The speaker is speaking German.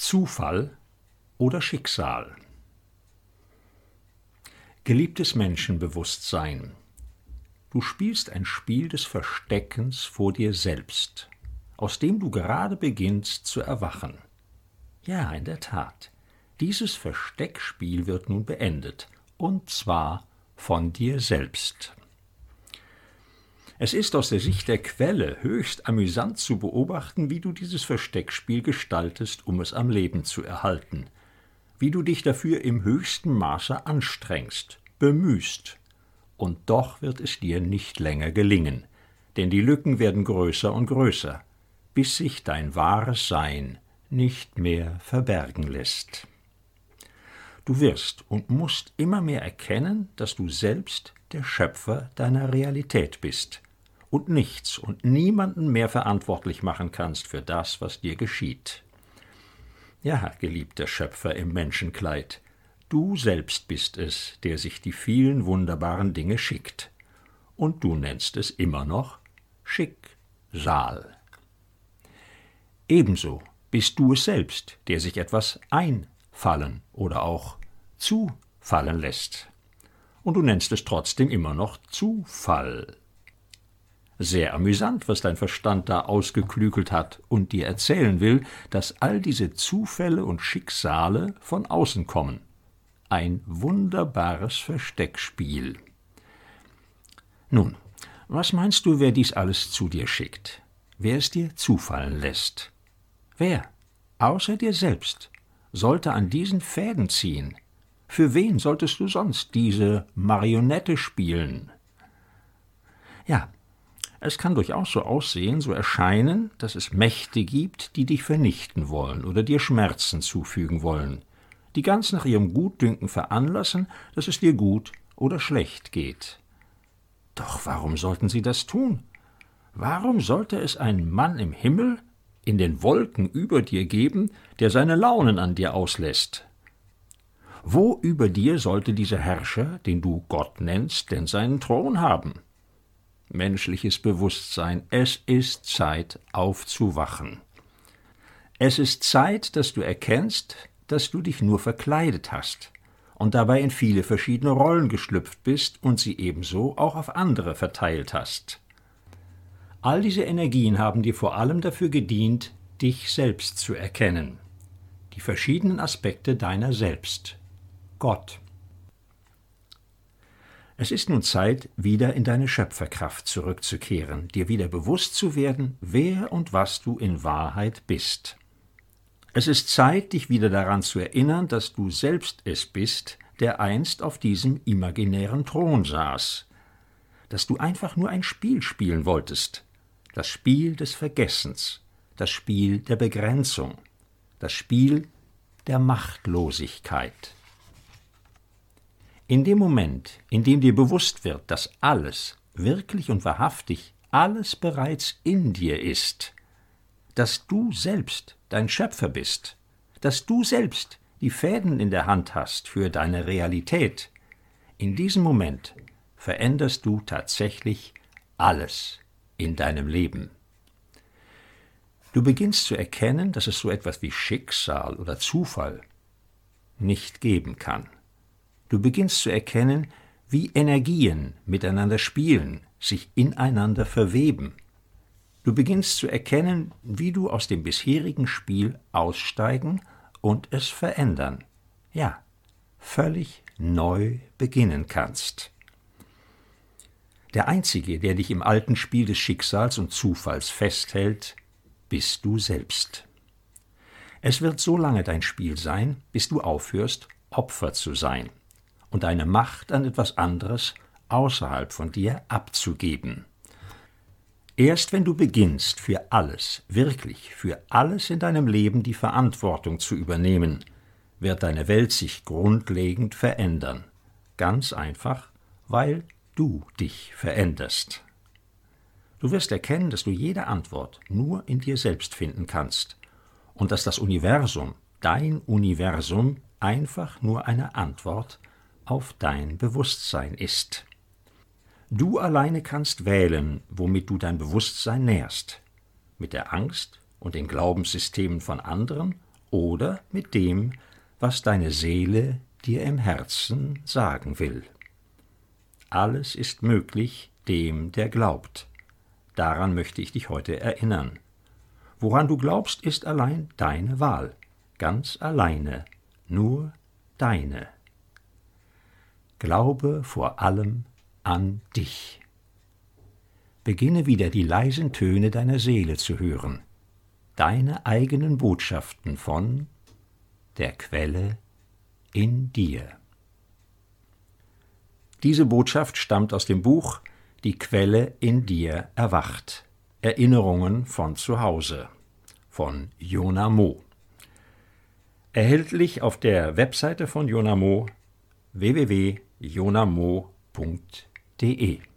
Zufall oder Schicksal. Geliebtes Menschenbewusstsein, du spielst ein Spiel des Versteckens vor dir selbst, aus dem du gerade beginnst zu erwachen. Ja, in der Tat, dieses Versteckspiel wird nun beendet, und zwar von dir selbst. Es ist aus der Sicht der Quelle höchst amüsant zu beobachten, wie du dieses Versteckspiel gestaltest, um es am Leben zu erhalten, wie du dich dafür im höchsten Maße anstrengst, bemühst. Und doch wird es dir nicht länger gelingen, denn die Lücken werden größer und größer, bis sich dein wahres Sein nicht mehr verbergen lässt. Du wirst und musst immer mehr erkennen, dass du selbst der Schöpfer deiner Realität bist und nichts und niemanden mehr verantwortlich machen kannst für das, was dir geschieht. Ja, geliebter Schöpfer im Menschenkleid, du selbst bist es, der sich die vielen wunderbaren Dinge schickt. Und du nennst es immer noch Schicksal. Ebenso bist du es selbst, der sich etwas einfallen oder auch zufallen lässt. Und du nennst es trotzdem immer noch Zufall. Sehr amüsant, was dein Verstand da ausgeklügelt hat und dir erzählen will, dass all diese Zufälle und Schicksale von außen kommen. Ein wunderbares Versteckspiel. Nun, was meinst du, wer dies alles zu dir schickt? Wer es dir zufallen lässt? Wer, außer dir selbst, sollte an diesen Fäden ziehen? Für wen solltest du sonst diese Marionette spielen? Ja, es kann durchaus so aussehen, so erscheinen, dass es Mächte gibt, die dich vernichten wollen oder dir Schmerzen zufügen wollen, die ganz nach ihrem Gutdünken veranlassen, dass es dir gut oder schlecht geht. Doch warum sollten sie das tun? Warum sollte es einen Mann im Himmel, in den Wolken über dir geben, der seine Launen an dir auslässt? Wo über dir sollte dieser Herrscher, den du Gott nennst, denn seinen Thron haben? Menschliches Bewusstsein, es ist Zeit, aufzuwachen. Es ist Zeit, dass du erkennst, dass du dich nur verkleidet hast und dabei in viele verschiedene Rollen geschlüpft bist und sie ebenso auch auf andere verteilt hast. All diese Energien haben dir vor allem dafür gedient, dich selbst zu erkennen, die verschiedenen Aspekte deiner selbst, Gott. Es ist nun Zeit, wieder in deine Schöpferkraft zurückzukehren, dir wieder bewusst zu werden, wer und was du in Wahrheit bist. Es ist Zeit, dich wieder daran zu erinnern, dass du selbst es bist, der einst auf diesem imaginären Thron saß, dass du einfach nur ein Spiel spielen wolltest, das Spiel des Vergessens, das Spiel der Begrenzung, das Spiel der Machtlosigkeit. In dem Moment, in dem dir bewusst wird, dass alles, wirklich und wahrhaftig, alles bereits in dir ist, dass du selbst dein Schöpfer bist, dass du selbst die Fäden in der Hand hast für deine Realität, in diesem Moment veränderst du tatsächlich alles in deinem Leben. Du beginnst zu erkennen, dass es so etwas wie Schicksal oder Zufall nicht geben kann. Du beginnst zu erkennen, wie Energien miteinander spielen, sich ineinander verweben. Du beginnst zu erkennen, wie du aus dem bisherigen Spiel aussteigen und es verändern, ja, völlig neu beginnen kannst. Der Einzige, der dich im alten Spiel des Schicksals und Zufalls festhält, bist du selbst. Es wird so lange dein Spiel sein, bis du aufhörst, Opfer zu sein und deine Macht an etwas anderes außerhalb von dir abzugeben. Erst wenn du beginnst, für alles, wirklich für alles in deinem Leben die Verantwortung zu übernehmen, wird deine Welt sich grundlegend verändern. Ganz einfach, weil du dich veränderst. Du wirst erkennen, dass du jede Antwort nur in dir selbst finden kannst und dass das Universum, dein Universum, einfach nur eine Antwort auf dein Bewusstsein ist. Du alleine kannst wählen, womit du dein Bewusstsein nährst, mit der Angst und den Glaubenssystemen von anderen oder mit dem, was deine Seele dir im Herzen sagen will. Alles ist möglich dem, der glaubt. Daran möchte ich dich heute erinnern. Woran du glaubst, ist allein deine Wahl, ganz alleine, nur deine. Glaube vor allem an dich. Beginne wieder die leisen Töne deiner Seele zu hören, deine eigenen Botschaften von der Quelle in dir. Diese Botschaft stammt aus dem Buch Die Quelle in dir erwacht. Erinnerungen von zu Hause von Jona Moh. Erhältlich auf der Webseite von Jona Moh www.jonamoh.de